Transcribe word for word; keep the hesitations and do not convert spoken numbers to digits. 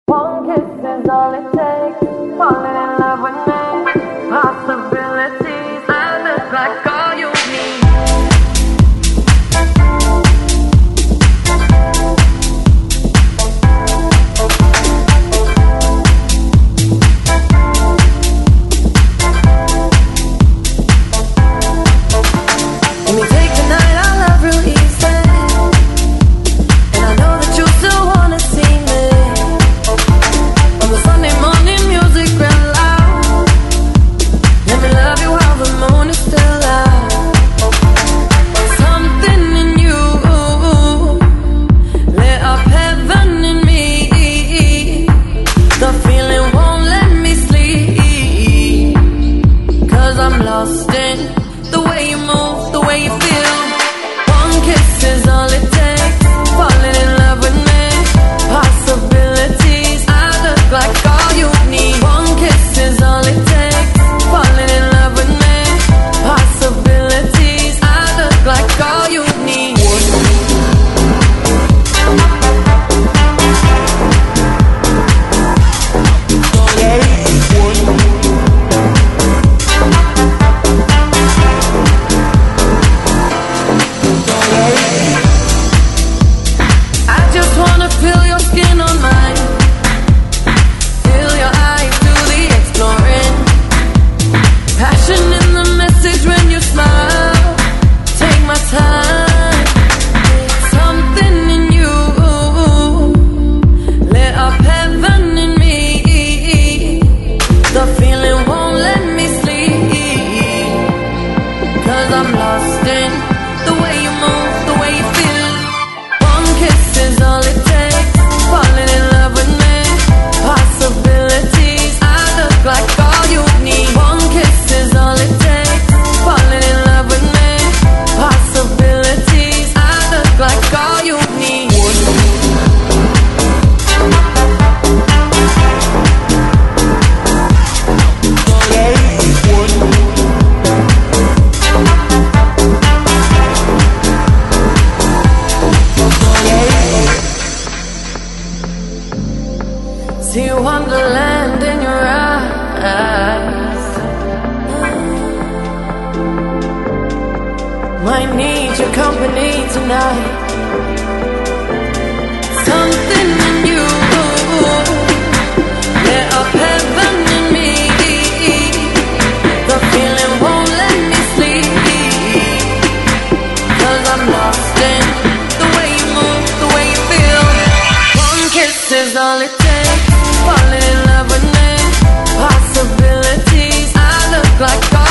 One kiss is all it takes. Falling in love with me. Possibilities. I look like all you need. Let me take the night, I love real easy. And I know that you still wanna see me. On the Sunday morning music real loud. Let me love you while the moon is still out. Something in you lit up heaven in me. The feeling won't let me sleep. Cause I'm lost in the way you move, the way you feel. One kiss is all it takes. Falling in love with me. Possibilities. I look like all you need. One kiss is all it takes. Falling in love with me. Possibilities. I look like all you need. I just wanna feel your skin on mine. Feel your eyes do the exploring. Passion in the message when you smile. Take my time. Something in you lit up heaven in me. The feeling won't let me sleep. Cause I'm lost in the way you move, the way you feel. One kiss is all it takes. Falling in love with me. Possibilities. I look like all you need. One kiss is all it takes. Falling in love with me. Possibilities. I look like all you need. See wonderland in your eyes. Might need your company tonight. Something in you lit up heaven in me. The feeling won't let me sleep. Cause I'm lost in the way you move, the way you feel. One kiss is all it takes. Falling in love with me. Possibilities. I look like all